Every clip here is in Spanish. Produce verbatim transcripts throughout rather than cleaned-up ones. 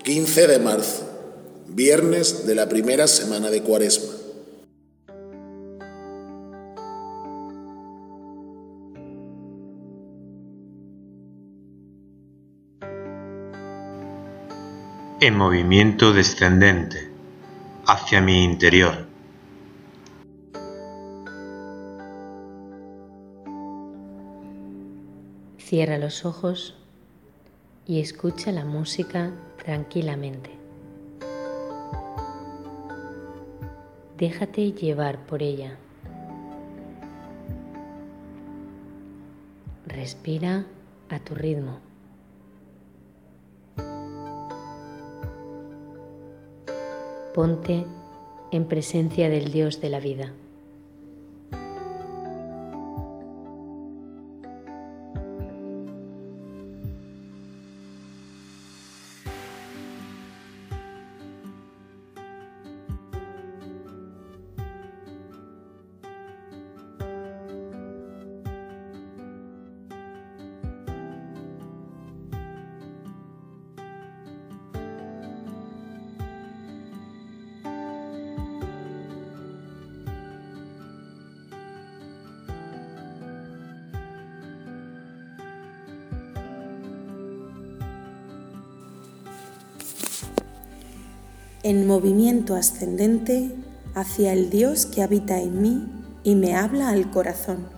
quince de marzo, viernes de la primera semana de Cuaresma. En movimiento descendente hacia mi interior. Cierra los ojos y escucha la música tranquilamente. Déjate llevar por ella. Respira a tu ritmo. Ponte en presencia del Dios de la vida. En movimiento ascendente hacia el Dios que habita en mí y me habla al corazón.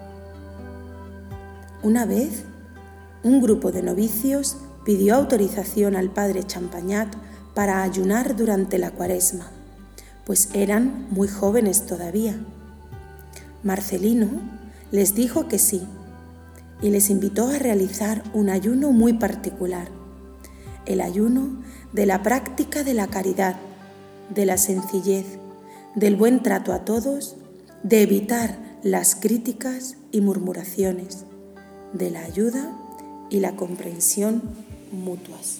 Una vez, un grupo de novicios pidió autorización al padre Champagnat para ayunar durante la Cuaresma, pues eran muy jóvenes todavía. Marcelino les dijo que sí y les invitó a realizar un ayuno muy particular, el ayuno de la práctica de la caridad, de la sencillez, del buen trato a todos, de evitar las críticas y murmuraciones, de la ayuda y la comprensión mutuas.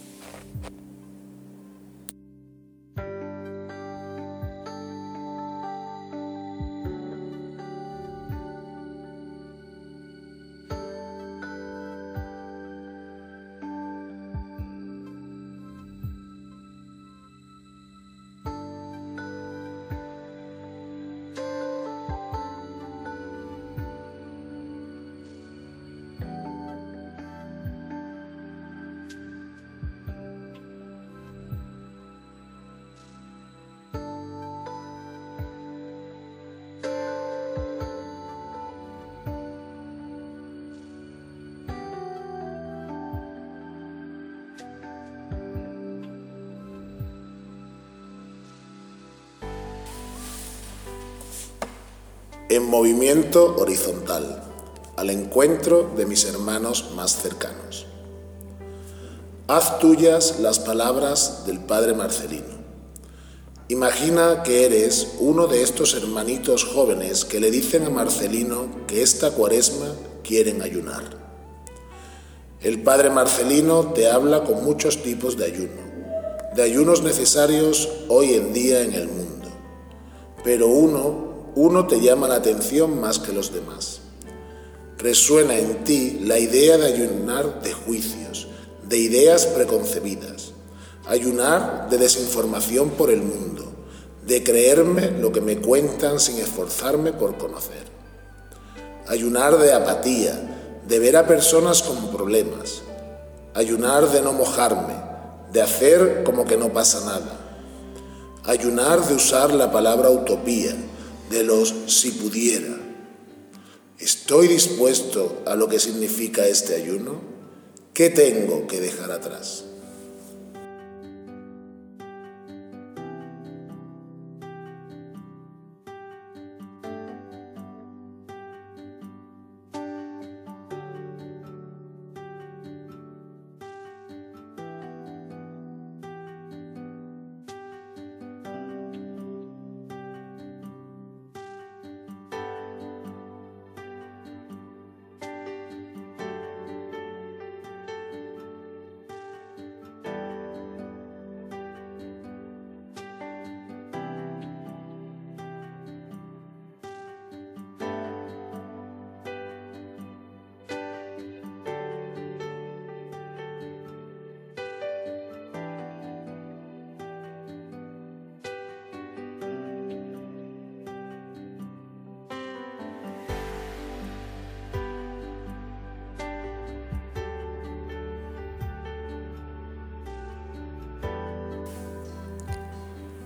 En movimiento horizontal, al encuentro de mis hermanos más cercanos. Haz tuyas las palabras del padre Marcelino. Imagina que eres uno de estos hermanitos jóvenes que le dicen a Marcelino que esta Cuaresma quieren ayunar. El padre Marcelino te habla con muchos tipos de ayuno, de ayunos necesarios hoy en día en el mundo, pero uno Uno te llama la atención más que los demás. Resuena en ti la idea de ayunar de juicios, de ideas preconcebidas, ayunar de desinformación por el mundo, de creerme lo que me cuentan sin esforzarme por conocer. Ayunar de apatía, de ver a personas con problemas. Ayunar de no mojarme, de hacer como que no pasa nada. Ayunar de usar la palabra utopía, de los si pudiera. ¿Estoy dispuesto a lo que significa este ayuno? ¿Qué tengo que dejar atrás?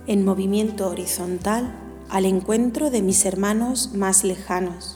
en movimiento horizontal al encuentro de mis hermanos más lejanos.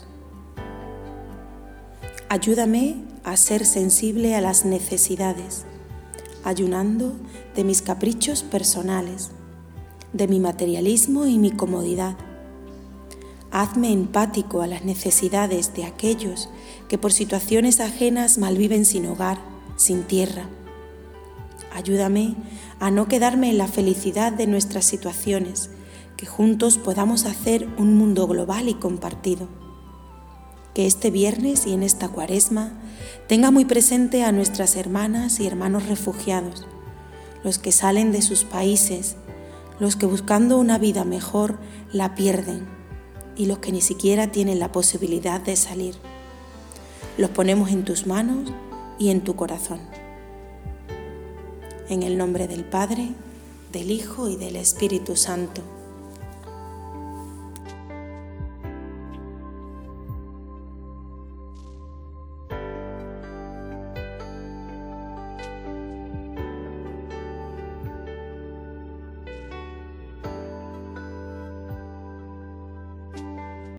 Ayúdame a ser sensible a las necesidades, ayunando de mis caprichos personales, de mi materialismo y mi comodidad. Hazme empático a las necesidades de aquellos que por situaciones ajenas malviven sin hogar, sin tierra. Ayúdame a no quedarme en la felicidad de nuestras situaciones, que juntos podamos hacer un mundo global y compartido. Que este viernes y en esta Cuaresma tenga muy presente a nuestras hermanas y hermanos refugiados, los que salen de sus países, los que buscando una vida mejor la pierden y los que ni siquiera tienen la posibilidad de salir. Los ponemos en tus manos y en tu corazón. En el nombre del Padre, del Hijo y del Espíritu Santo.